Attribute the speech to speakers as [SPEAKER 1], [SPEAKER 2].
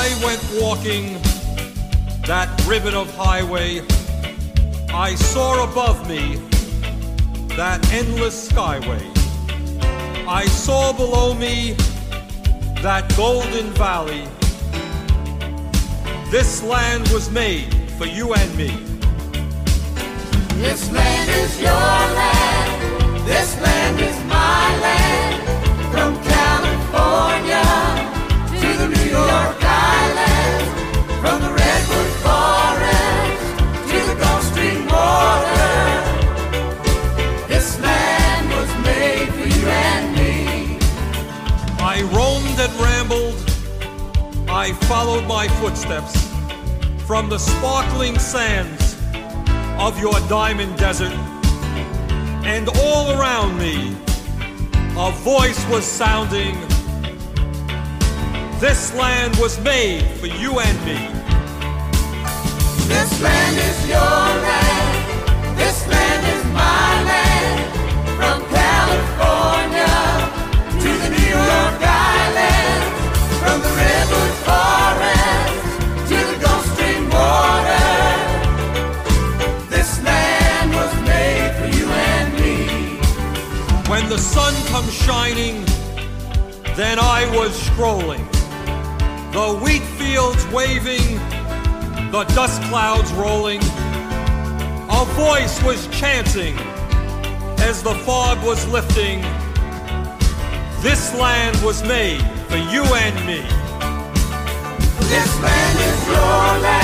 [SPEAKER 1] I went walking that ribbon of highway, I saw above me that endless skyway. I saw below me that golden valley. This land was made for you and me.
[SPEAKER 2] This land is your land. This land is my land. From California to the New York Islands, from the Redwood Forest to the Gulf Stream water. This land was made for you and me.
[SPEAKER 1] I roamed and rambled, I followed my footsteps from the sparkling sands of your diamond desert, and all around me a voice was sounding. This land was made for you and me.
[SPEAKER 2] This land is your land. This land is my land. From California to the New York Islands, from the Redwood Forest to the Gulf Stream water. This land was made for you and me.
[SPEAKER 1] When the sun comes shining, then I was strolling, the wheat fields waving, the dust clouds rolling. A voice was chanting as the fog was lifting. This land was made for you and me.
[SPEAKER 2] This land is your land.